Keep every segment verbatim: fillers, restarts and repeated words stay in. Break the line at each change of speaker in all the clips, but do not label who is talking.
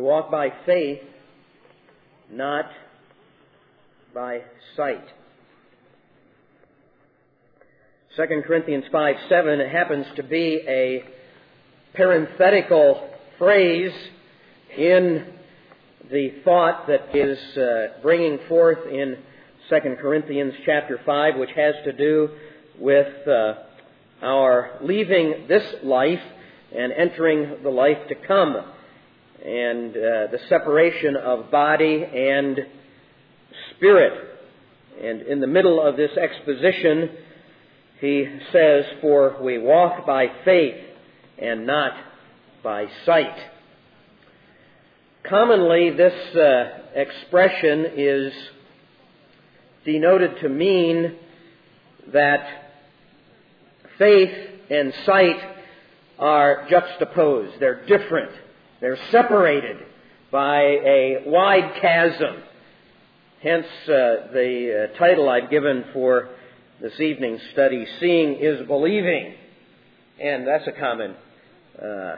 walk by faith, not by sight. Second Corinthians five seven happens to be a parenthetical phrase in the thought that is uh, bringing forth in Second Corinthians chapter five, which has to do with uh, our leaving this life and entering the life to come, and uh, the separation of body and spirit. And in the middle of this exposition, he says, "For we walk by faith and not by sight." Commonly, this uh, expression is denoted to mean that faith and sight are juxtaposed. They're different. They're separated by a wide chasm. Hence uh, the uh, title I've given for this evening's study, Seeing is Believing. And that's a common, uh,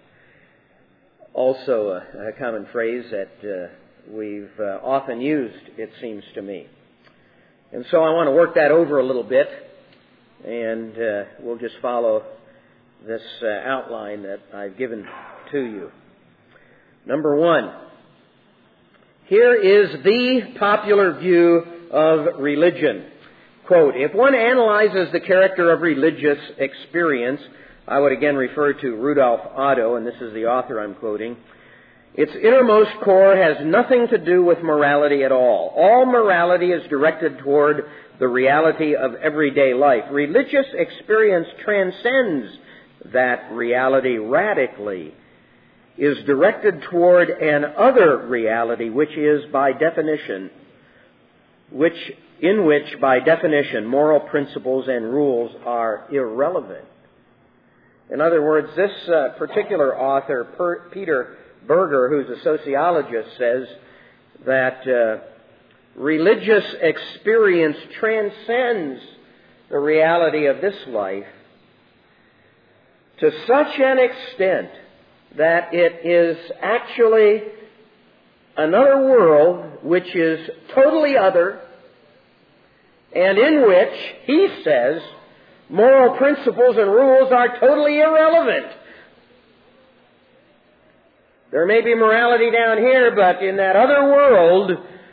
also a, a common phrase that uh, we've uh, often used, it seems to me. And so I want to work that over a little bit, and uh, we'll just follow this uh, outline that I've given to you. Number one, here is the popular view of religion. Quote, "If one analyzes the character of religious experience," I would again refer to Rudolf Otto, and this is the author I'm quoting, "its innermost core has nothing to do with morality at all. All morality is directed toward the reality of everyday life. Religious experience transcends that reality radically, is directed toward an other reality, which is by definition, which in which by definition moral principles and rules are irrelevant." In other words, this uh, particular author, per, Peter Berger, who's a sociologist, says that uh, religious experience transcends the reality of this life to such an extent that it is actually another world which is totally other, and in which, he says, moral principles and rules are totally irrelevant. There may be morality down here, but in that other world,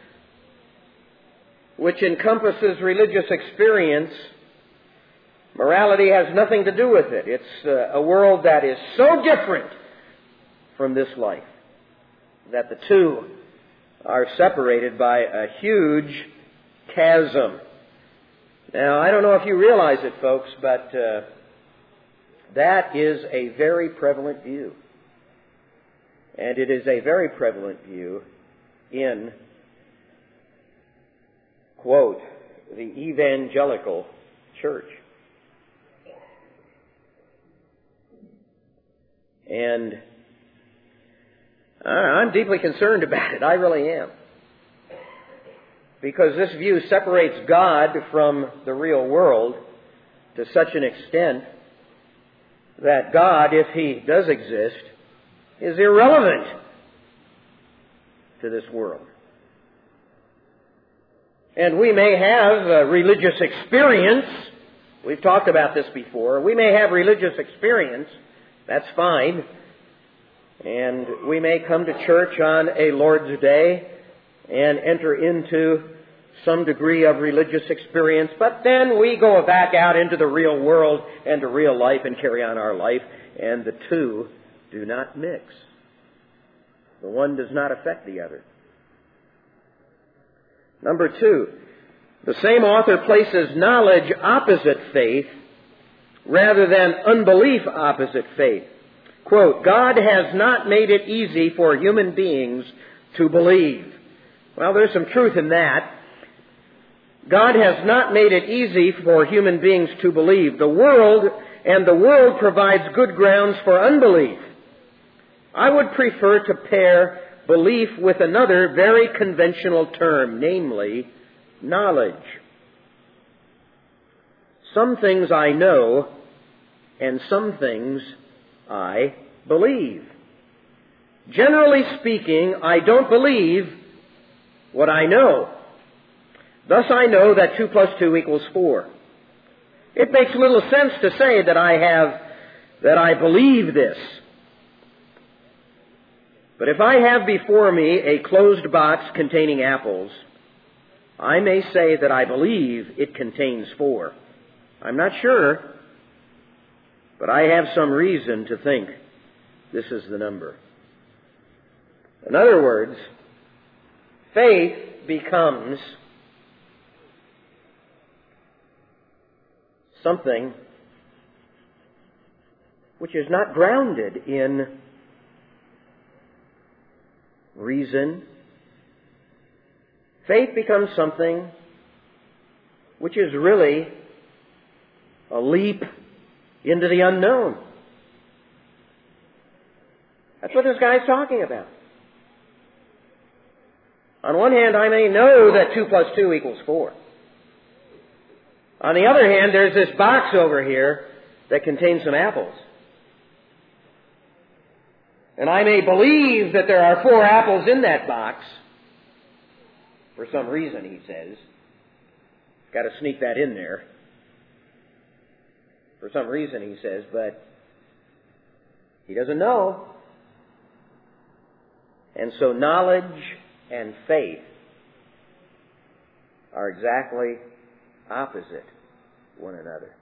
which encompasses religious experience, morality has nothing to do with it. It's uh, a world that is so different from this life that the two are separated by a huge chasm. Now, I don't know if you realize it, folks, but uh, that is a very prevalent view. And it is a very prevalent view in, quote, the evangelical church. And I'm deeply concerned about it. I really am. Because this view separates God from the real world to such an extent that God, if He does exist, is irrelevant to this world. And we may have a religious experience. We've talked about this before. We may have religious experience. That's fine. And we may come to church on a Lord's Day and enter into some degree of religious experience, but then we go back out into the real world and to real life and carry on our life, and the two do not mix. The one does not affect the other. Number two, the same author places knowledge opposite faith rather than unbelief opposite faith. Quote, "God has not made it easy for human beings to believe." Well, there's some truth in that. God has not made it easy for human beings to believe. The world, and the world provides good grounds for unbelief. I would prefer to pair belief with another very conventional term, namely knowledge. Some things I know, and some things I believe. Generally speaking, I don't believe what I know. Thus I know that two plus two equals four. It makes little sense to say that I have, that I believe this. But if I have before me a closed box containing apples, I may say that I believe it contains four. I'm not sure, but I have some reason to think this is the number. In other words, faith becomes something which is not grounded in reason. Faith becomes something which is really a leap into the unknown. That's what this guy's talking about. On one hand, I may know that two plus two equals four. On the other hand, there's this box over here that contains some apples. And I may believe that there are four apples in that box. For some reason, he says. Got to sneak that in there. For some reason, he says, but he doesn't know. And so knowledge and faith are exactly opposite one another.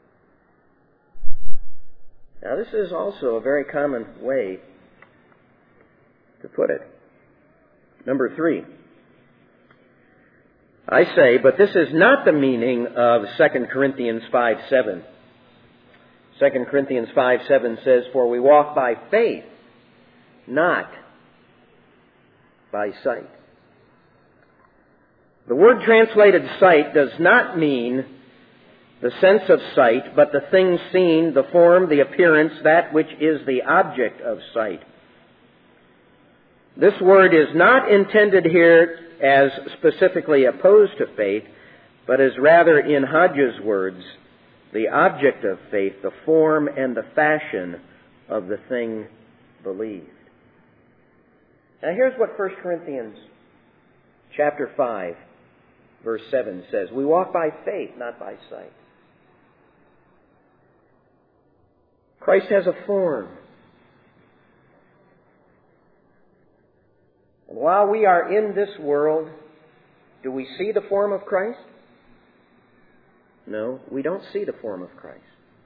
Now, this is also a very common way to put it. Number three. I say, but this is not the meaning of Second Corinthians five seven. Second Corinthians five seven says, for we walk by faith, not by sight. The word translated sight does not mean the sense of sight, but the thing seen, the form, the appearance, that which is the object of sight. This word is not intended here as specifically opposed to faith, but is rather, in Hodges' words, the object of faith, the form and the fashion of the thing believed. Now here's what First Corinthians chapter five, verse seven says. We walk by faith, not by sight. Christ has a form. And while we are in this world, do we see the form of Christ? No, we don't see the form of Christ.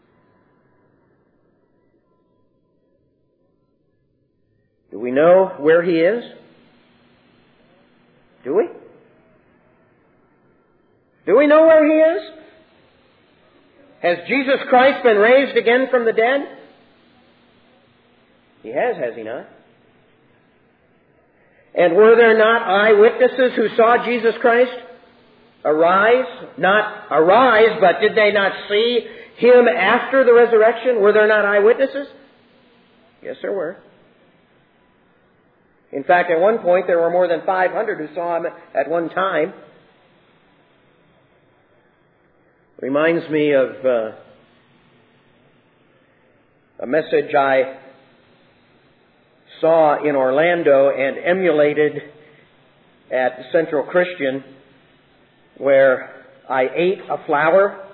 Do we know where He is? Do we? Do we know where He is? Has Jesus Christ been raised again from the dead? He has, has He not? And were there not eyewitnesses who saw Jesus Christ arise? Not arise, but did they not see Him after the resurrection? Were there not eyewitnesses? Yes, there were. In fact, at one point there were more than five hundred who saw Him at one time. Reminds me of uh, a message I saw in Orlando and emulated at Central Christian, where I ate a flower.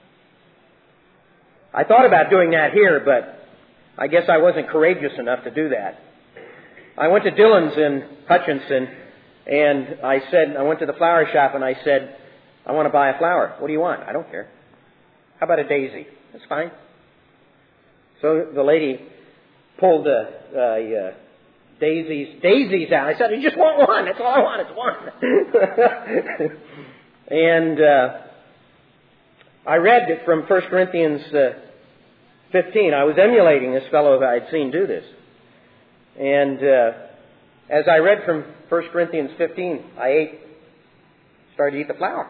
I thought about doing that here, but I guess I wasn't courageous enough to do that. I went to Dillon's in Hutchinson, and I said, I went to the flower shop and I said, I want to buy a flower. What do you want? I don't care. How about a daisy? That's fine. So the lady pulled the uh, uh, daisies daisies out. I said, I just want one. That's all I want. It's one. And uh, I read it from First Corinthians uh, fifteen. I was emulating this fellow that I had seen do this. And uh, as I read from First Corinthians fifteen, I ate, started to eat the flower.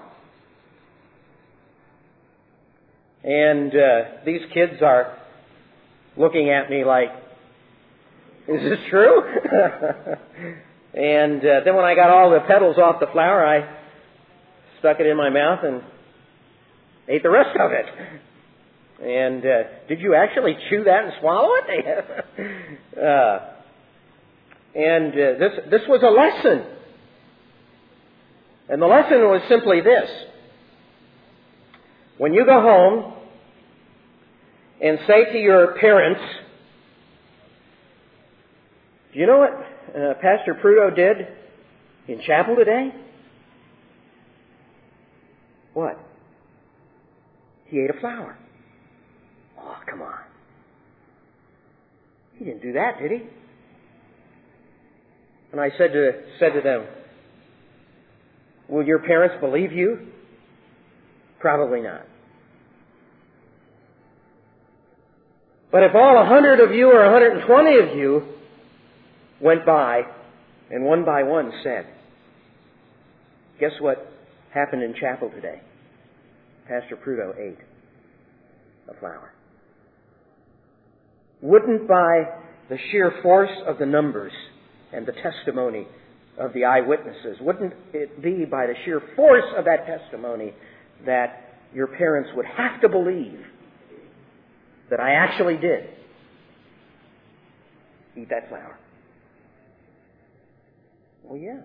And uh, these kids are looking at me like, is this true? And uh, then when I got all the petals off the flower, I stuck it in my mouth and ate the rest of it. And uh, did you actually chew that and swallow it? uh, And uh, this, this was a lesson. And the lesson was simply this. When you go home and say to your parents, do you know what uh, Pastor Prudo did in chapel today? What? He ate a flower. Oh, come on. He didn't do that, did he? And I said to, said to them, will your parents believe you? Probably not. But if all a hundred of you or a hundred and twenty of you went by and one by one said, guess what happened in chapel today? Pastor Prudo ate a flower. Wouldn't by the sheer force of the numbers and the testimony of the eyewitnesses, wouldn't it be by the sheer force of that testimony that your parents would have to believe that I actually did eat that flower? Well, yeah.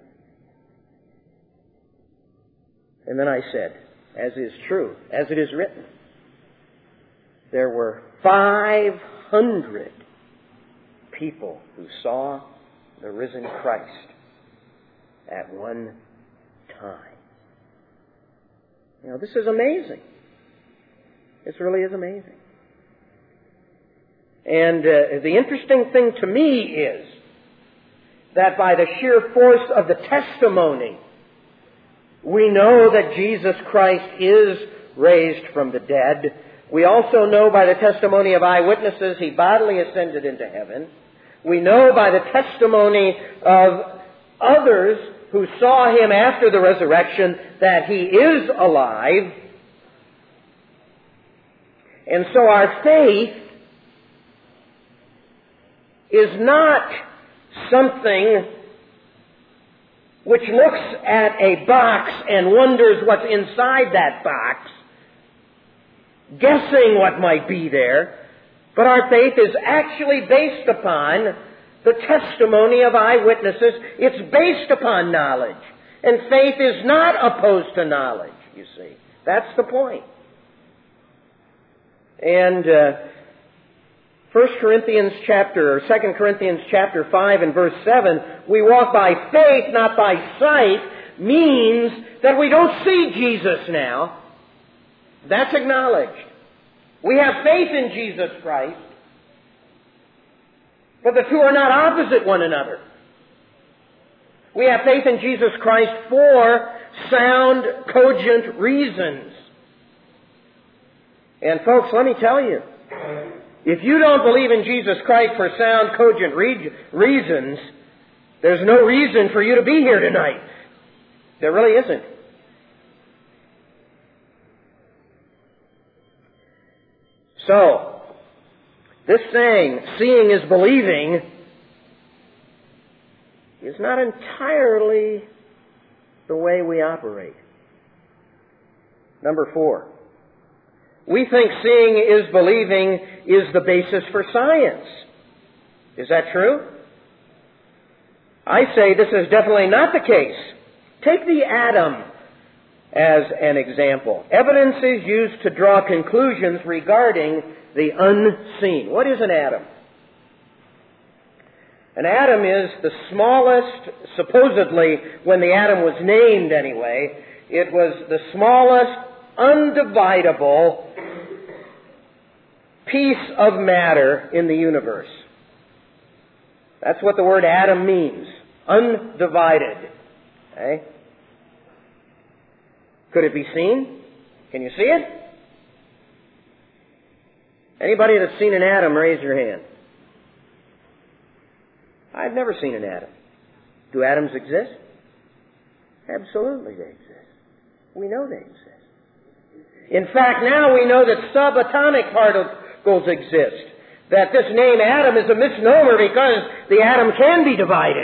And then I said, as is true, as it is written, there were five hundred people who saw the risen Christ at one time. You know, this is amazing. This really is amazing. And uh, the interesting thing to me is that by the sheer force of the testimony, we know that Jesus Christ is raised from the dead. We also know by the testimony of eyewitnesses He bodily ascended into heaven. We know by the testimony of others who saw Him after the resurrection that He is alive. And so our faith is not something which looks at a box and wonders what's inside that box, guessing what might be there, but our faith is actually based upon the testimony of eyewitnesses. It's based upon knowledge. And faith is not opposed to knowledge, you see. That's the point. And uh, First Corinthians chapter, or Second Corinthians chapter five and verse seven, we walk by faith, not by sight, means that we don't see Jesus now. That's acknowledged. We have faith in Jesus Christ, but the two are not opposite one another. We have faith in Jesus Christ for sound, cogent reasons. And folks, let me tell you, if you don't believe in Jesus Christ for sound, cogent re- reasons, there's no reason for you to be here tonight. There really isn't. So, this saying, seeing is believing, is not entirely the way we operate. Number four. We think seeing is believing is the basis for science. Is that true? I say this is definitely not the case. Take the atom as an example. Evidence is used to draw conclusions regarding the unseen. What is an atom? An atom is the smallest, supposedly, when the atom was named anyway, it was the smallest undividable piece of matter in the universe. That's what the word atom means. Undivided. Okay? Could it be seen? Can you see it? Anybody that's seen an atom, raise your hand. I've never seen an atom. Do atoms exist? Absolutely they exist. We know they exist. In fact, now we know that subatomic particles exist. That this name atom is a misnomer because the atom can be divided.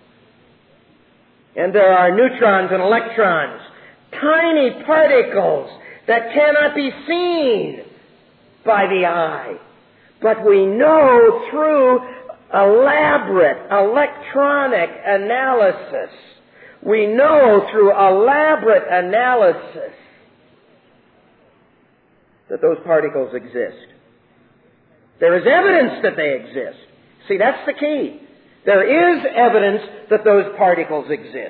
And there are neutrons and electrons, tiny particles that cannot be seen by the eye. But we know through elaborate electronic analysis. We know through elaborate analysis that those particles exist. There is evidence that they exist. See, that's the key. There is evidence that those particles exist.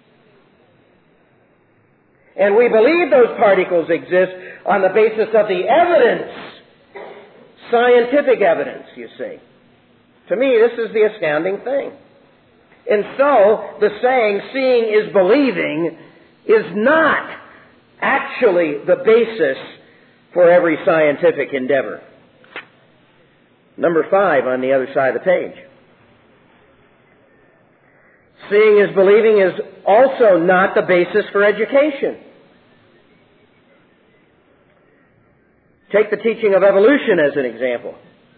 And we believe those particles exist on the basis of the evidence, scientific evidence, you see. To me, this is the astounding thing. And so, the saying, seeing is believing, is not actually the basis for every scientific endeavor. Number five on the other side of the page. Seeing is believing is also not the basis for education. Take the teaching of evolution as an example.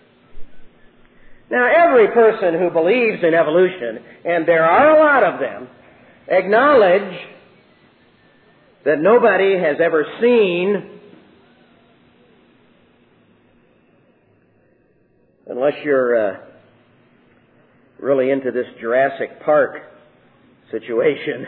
Now, every person who believes in evolution, and there are a lot of them, acknowledge that nobody has ever seen, unless you're uh, really into this Jurassic Park situation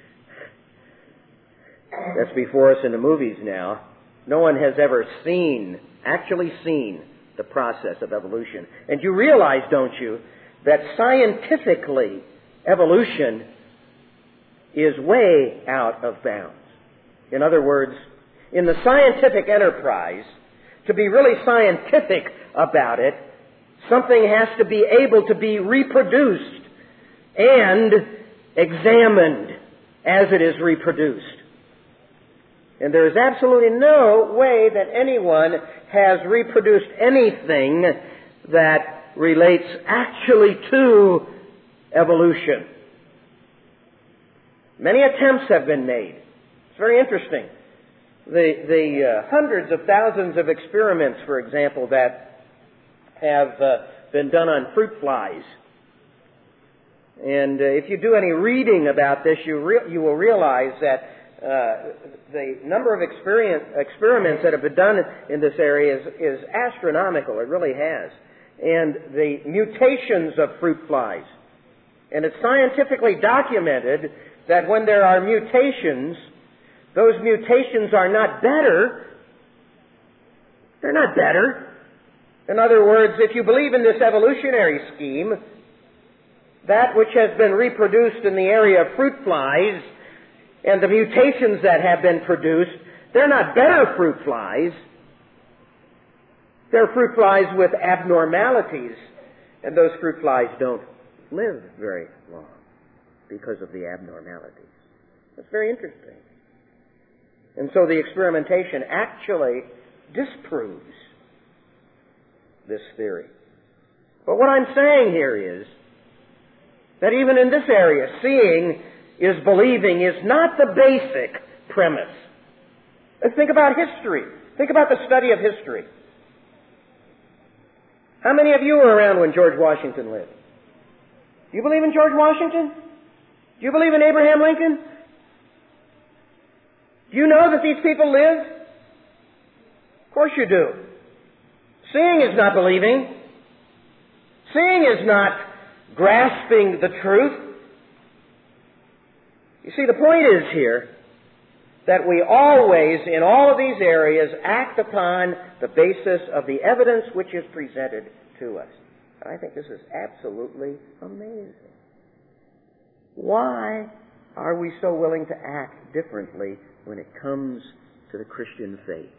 that's before us in the movies now, no one has ever seen, actually seen, the process of evolution. And you realize, don't you, that scientifically evolution is way out of bounds. In other words, in the scientific enterprise, to be really scientific about it, something has to be able to be reproduced and examined as it is reproduced. And there is absolutely no way that anyone has reproduced anything that relates actually to evolution. Many attempts have been made. It's very interesting. The, the uh, hundreds of thousands of experiments, for example, that have uh, been done on fruit flies. And uh, if you do any reading about this, you, re- you will realize that Uh, the number of experience, experiments that have been done in this area is, is astronomical. It really has. And the mutations of fruit flies. And it's scientifically documented that when there are mutations, those mutations are not better. They're not better. In other words, if you believe in this evolutionary scheme, that which has been reproduced in the area of fruit flies and the mutations that have been produced, they're not better fruit flies. They're fruit flies with abnormalities, and those fruit flies don't live very long because of the abnormalities. That's very interesting. And so the experimentation actually disproves this theory. But what I'm saying here is that even in this area, seeing is believing is not the basic premise. Let's think about history. Think about the study of history. How many of you were around when George Washington lived? Do you believe in George Washington? Do you believe in Abraham Lincoln? Do you know that these people lived? Of course you do. Seeing is not believing. Seeing is not grasping the truth. You see, the point is here that we always, in all of these areas, act upon the basis of the evidence which is presented to us. And I think this is absolutely amazing. Why are we so willing to act differently when it comes to the Christian faith?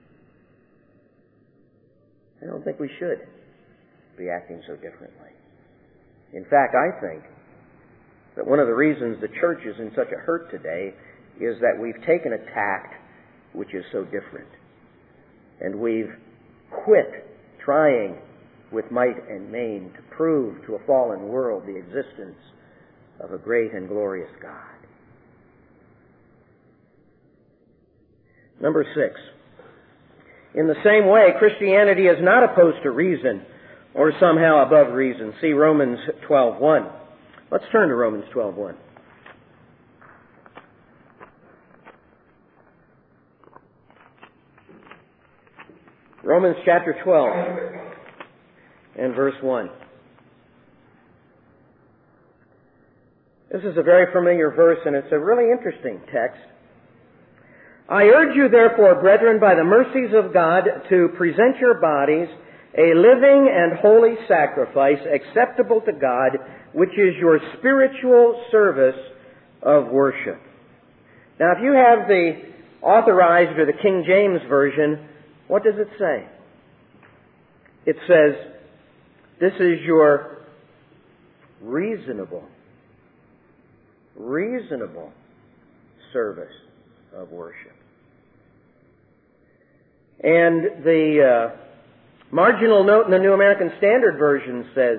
I don't think we should be acting so differently. In fact, I think that one of the reasons the church is in such a hurt today is that we've taken a tact which is so different. And we've quit trying with might and main to prove to a fallen world the existence of a great and glorious God. Number six. In the same way, Christianity is not opposed to reason or somehow above reason. See Romans twelve one. Let's turn to Romans twelve one. Romans chapter twelve and verse one. This is a very familiar verse, and it's a really interesting text. I urge you, therefore, brethren, by the mercies of God, to present your bodies a living and holy sacrifice acceptable to God, which is your spiritual service of worship. Now, if you have the Authorized or the King James Version, what does it say? It says, this is your reasonable, reasonable service of worship. And the uh, marginal note in the New American Standard Version says,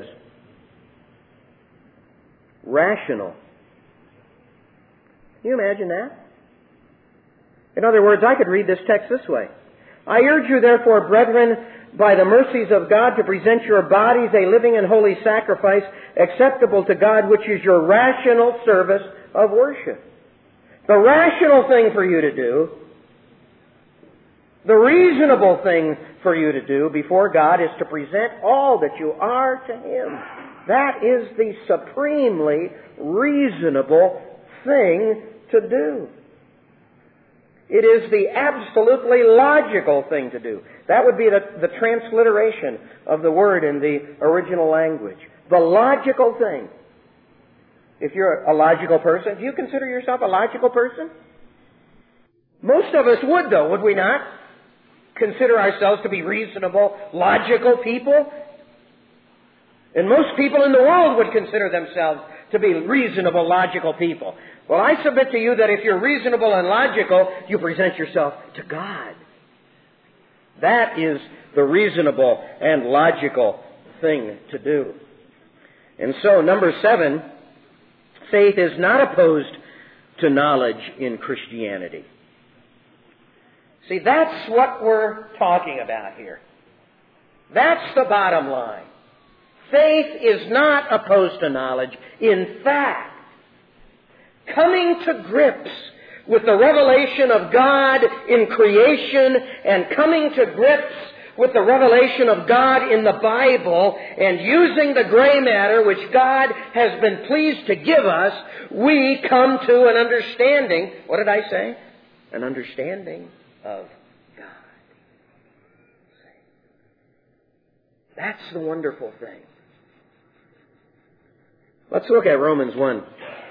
rational. Can you imagine that? In other words, I could read this text this way. I urge you, therefore, brethren, by the mercies of God, to present your bodies a living and holy sacrifice acceptable to God, which is your rational service of worship. The rational thing for you to do, the reasonable thing for you to do before God is to present all that you are to Him. That is the supremely reasonable thing to do. It is the absolutely logical thing to do. That would be the, the transliteration of the word in the original language. The logical thing. If you're a logical person, do you consider yourself a logical person? Most of us would, though, would we not? Consider ourselves to be reasonable, logical people. And most people in the world would consider themselves to be reasonable, logical people. Well, I submit to you that if you're reasonable and logical, you present yourself to God. That is the reasonable and logical thing to do. And so, number seven, faith is not opposed to knowledge in Christianity. See, that's what we're talking about here. That's the bottom line. Faith is not opposed to knowledge. In fact, coming to grips with the revelation of God in creation and coming to grips with the revelation of God in the Bible and using the gray matter which God has been pleased to give us, we come to an understanding. What did I say? An understanding of God. That's the wonderful thing. Let's look at Romans one.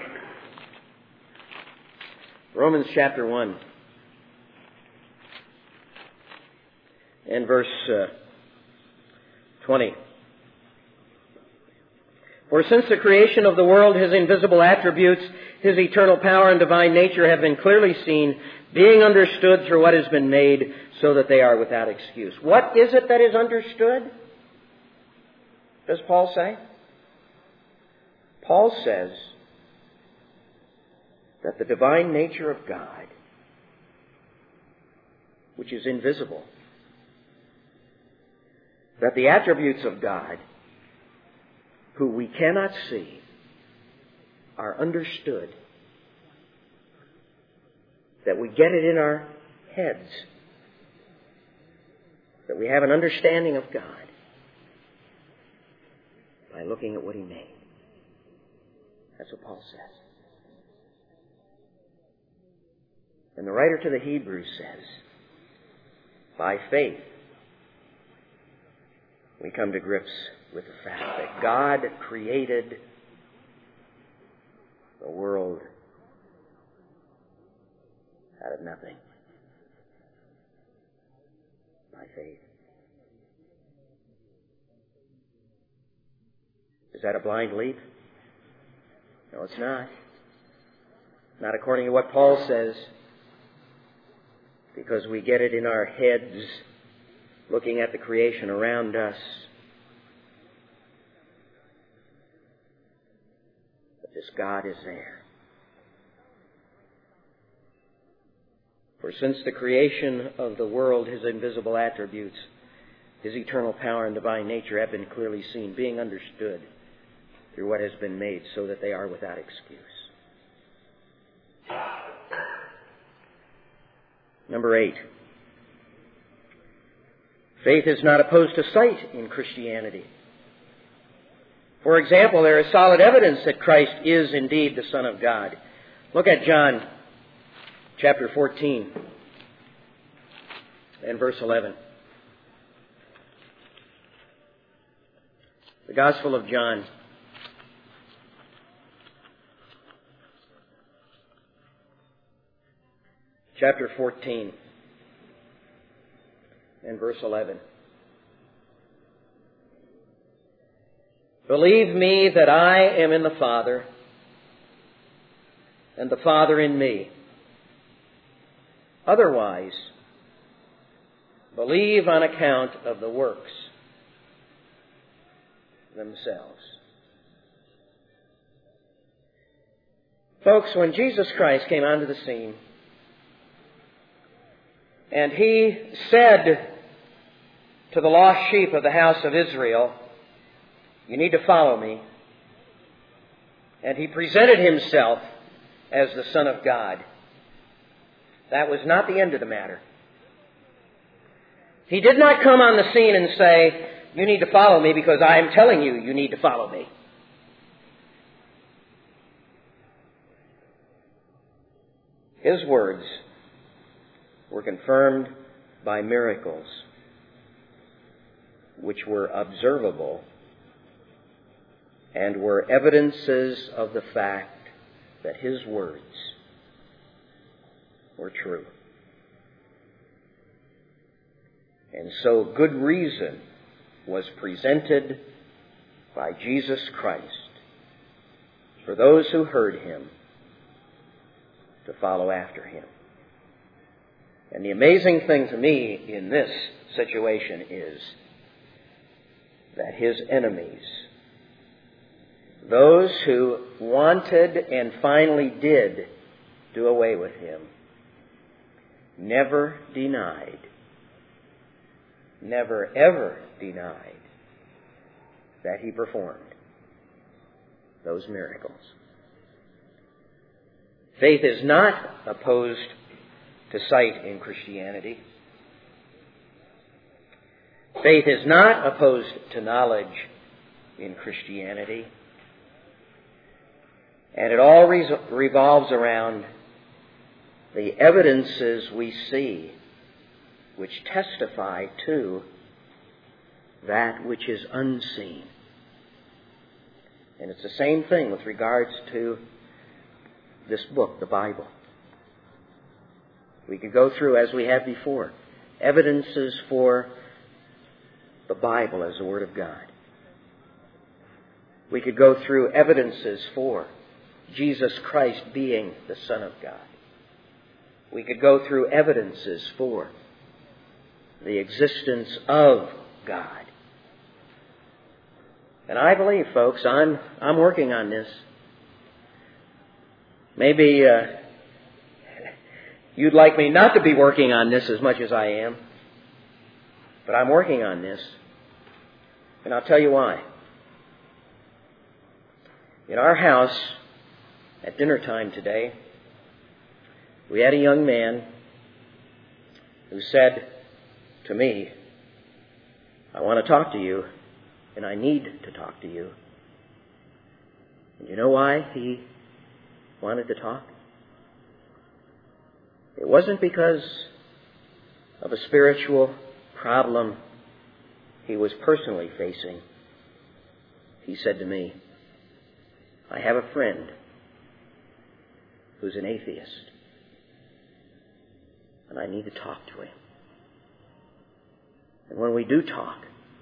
Romans chapter one. And verse uh, twenty. For since the creation of the world, His invisible attributes, His eternal power and divine nature have been clearly seen, being understood through what has been made, so that they are without excuse. What is it that is understood? Does Paul say? Paul says that the divine nature of God, which is invisible, that the attributes of God, who we cannot see, are understood, that we get it in our heads, that we have an understanding of God by looking at what He made. That's what Paul says. And the writer to the Hebrews says, by faith, we come to grips with the fact that God created the world out of nothing. By faith. Is that a blind leap? No, it's not. Not according to what Paul says, because we get it in our heads looking at the creation around us. But this God is there. For since the creation of the world, His invisible attributes, His eternal power and divine nature have been clearly seen, being understood through what has been made, so that they are without excuse. Number eight. Faith is not opposed to sight in Christianity. For example, there is solid evidence that Christ is indeed the Son of God. Look at John chapter fourteen and verse eleven. The Gospel of John. Chapter fourteen and verse eleven. Believe me that I am in the Father, and the Father in me. Otherwise, believe on account of the works themselves. Folks, when Jesus Christ came onto the scene, and He said to the lost sheep of the house of Israel, you need to follow me. And He presented Himself as the Son of God. That was not the end of the matter. He did not come on the scene and say, you need to follow me because I am telling you you need to follow me. His words were confirmed by miracles which were observable and were evidences of the fact that His words were true. And so good reason was presented by Jesus Christ for those who heard Him to follow after Him. And the amazing thing to me in this situation is that His enemies, those who wanted and finally did do away with Him, never denied, never ever denied that He performed those miracles. Faith is not opposed to sight in Christianity. Faith is not opposed to knowledge in Christianity. And it all revolves around the evidences we see which testify to that which is unseen. And it's the same thing with regards to this book, the Bible. We could go through, as we have before, evidences for the Bible as the Word of God. We could go through evidences for Jesus Christ being the Son of God. We could go through evidences for the existence of God. And I believe, folks, I'm I'm working on this. Maybe uh, you'd like me not to be working on this as much as I am, but I'm working on this. And I'll tell you why. In our house, at dinner time today, we had a young man who said to me, I want to talk to you, and I need to talk to you. And you know why he wanted to talk? It wasn't because of a spiritual problem he was personally facing. He said to me, I have a friend who's an atheist, and I need to talk to him. And when we do talk,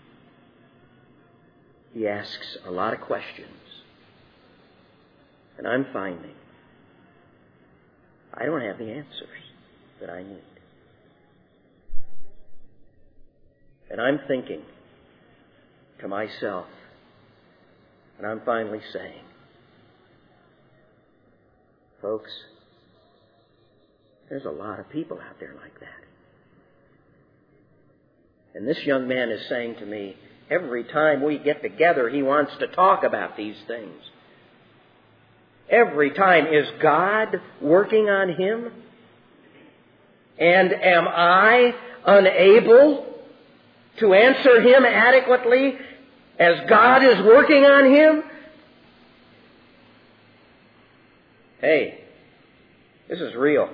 he asks a lot of questions. And I'm finding I don't have the answers that I need. And I'm thinking to myself, and I'm finally saying, folks, there's a lot of people out there like that. And this young man is saying to me, every time we get together, he wants to talk about these things. Every time. Is God working on him? And am I unable to answer him adequately as God is working on him? Hey, this is real.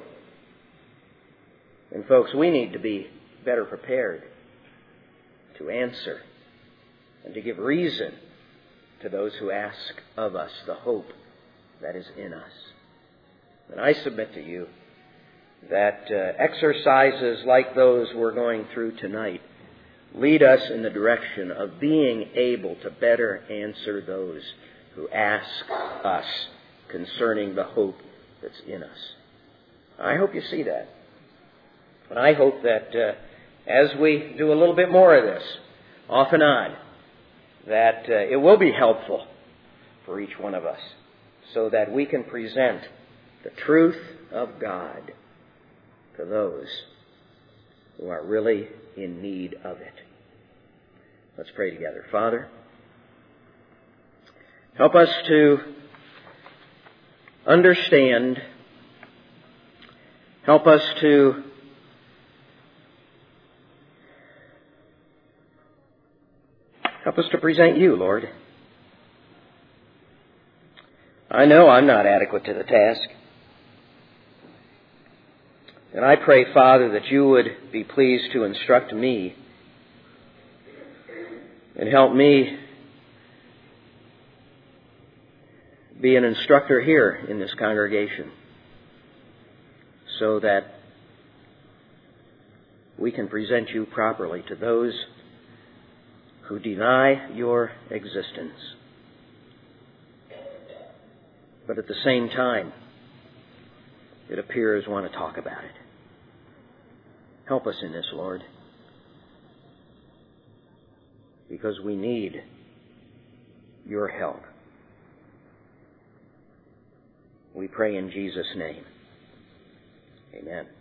And folks, we need to be better prepared to answer and to give reason to those who ask of us the hope that is in us. And I submit to you that uh, exercises like those we're going through tonight lead us in the direction of being able to better answer those who ask us concerning the hope that's in us. I hope you see that. And I hope that uh, as we do a little bit more of this, off and on, that uh, it will be helpful for each one of us so that we can present the truth of God to those who are really in need of it. Let's pray together. Father, help us to understand, help us to help us to present you, Lord. I know I'm not adequate to the task. And I pray, Father, that you would be pleased to instruct me and help me be an instructor here in this congregation so that we can present you properly to those who deny your existence, but at the same time, it appears want to talk about it. Help us in this, Lord, because we need your help. We pray in Jesus' name. Amen.